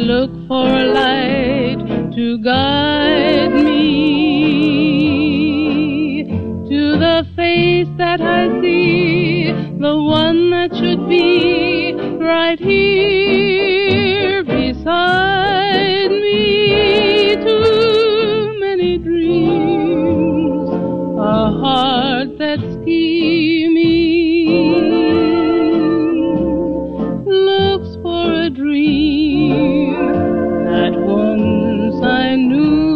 look for a light to guide me to the face that I see, the one that should be right here beside me. Too many dreams, a heart that's scheming, looks for a dream that once I knew.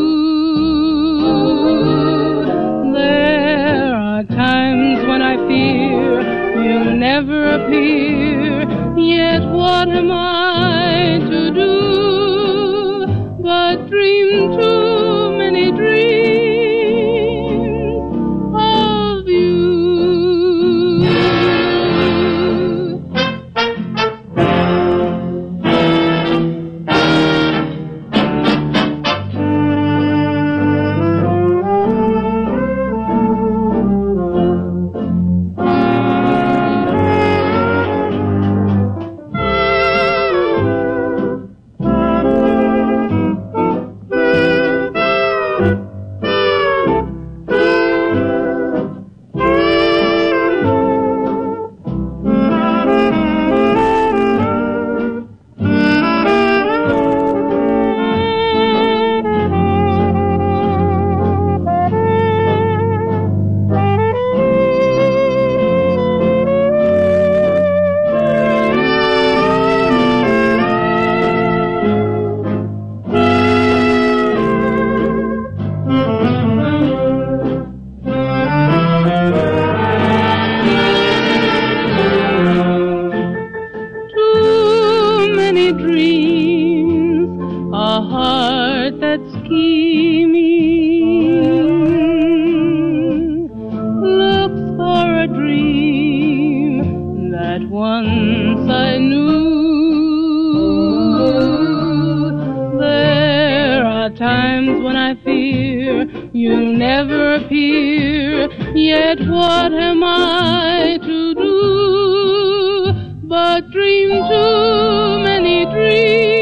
There are times when I fear you'll never appear, yet what am I to do but dream too many dreams of you. Dreams, a heart that's scheming, looks for a dream that once I knew. There are times when I fear you'll never appear, yet what am I to do but dream too many dreams